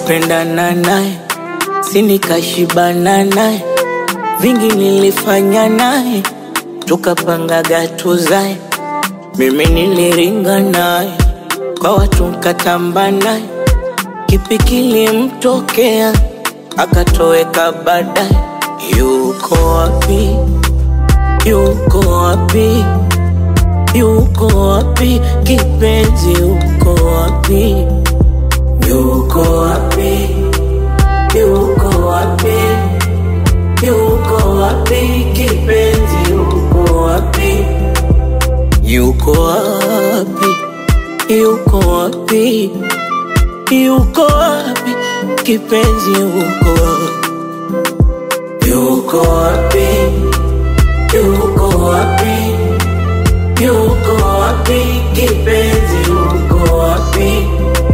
Nilipendana naye, si nikashibana naye, vingi nilifanya naye, tukapangaga tuzae. Mimi niliringa naye, kwa watu nkatamba naye, kipi kilimtokea akatoweka baadaye. Yuko wapi? Yuko wapi? Yuko wapi? Kipenzi yuko wapi? Yuko wapi? Yuko wapi? Yuko wapi? Kipenzi yuko wapi? Yuko wapi? Yuko wapi? Yuko wapi? Kipenzi yuko wapi? Yuko wapi? Yuko wapi? Yuko wapi? Kipenzi yuko wapi?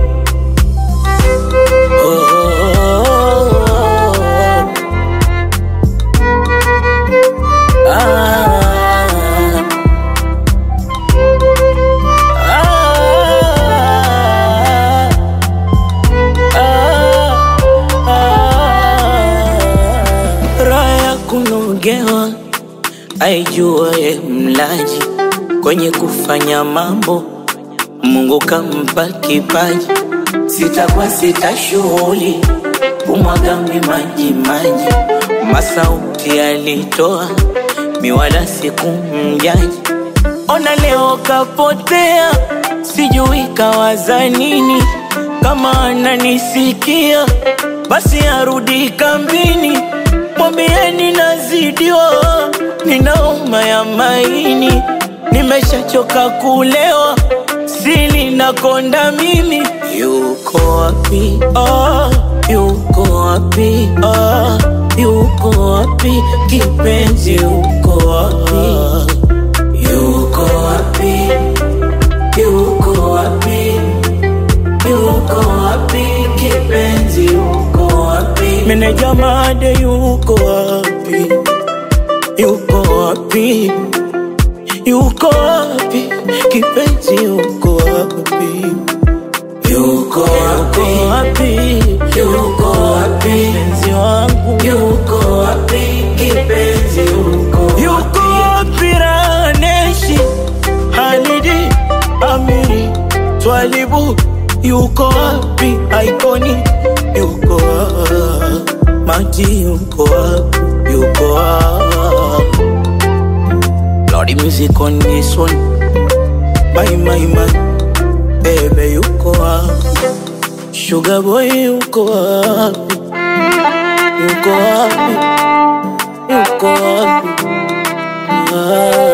Raya kunogewa, aijuaye mlaji, kwenye kufanya mambo Mungu kampa kipaji. Sitakuwa sita shughuli, kumwaga maji maji, masauti alitoa miwala sikumjaji. Ona leo kapotea, sijui kawaza nini. Kama ananisikia basi arudi kambini, mwambieni nazidiwa, ninauma ya maini. Nimeshachoka kulewa, sili nakonda mimi. Yuko wapi? Yuko wapi? Yuko wapi? Kipenzi yuko wapi? Yuko wapi? Yuko wapi? Yuko wapi? Kipenzi yuko wapi? Meneja Made yuko wapi? Yuko wapi? Yuko wapi? Kipenzi yuko wapi? Yuko wapi? Yuko wapi? Penzi wangu yuko wapi? Kipenzi yuko wapi? Yuko wapi? Raneshi, Halidi, Amiri, Twalibu yuko wapi? Aikoni yuko wapi? Maji yuko wapi? Yuko wapi? Lordy music on this one. My man, baby yuko wapi? Sugar boy yuko wapi? Yuko wapi? Yuko wapi?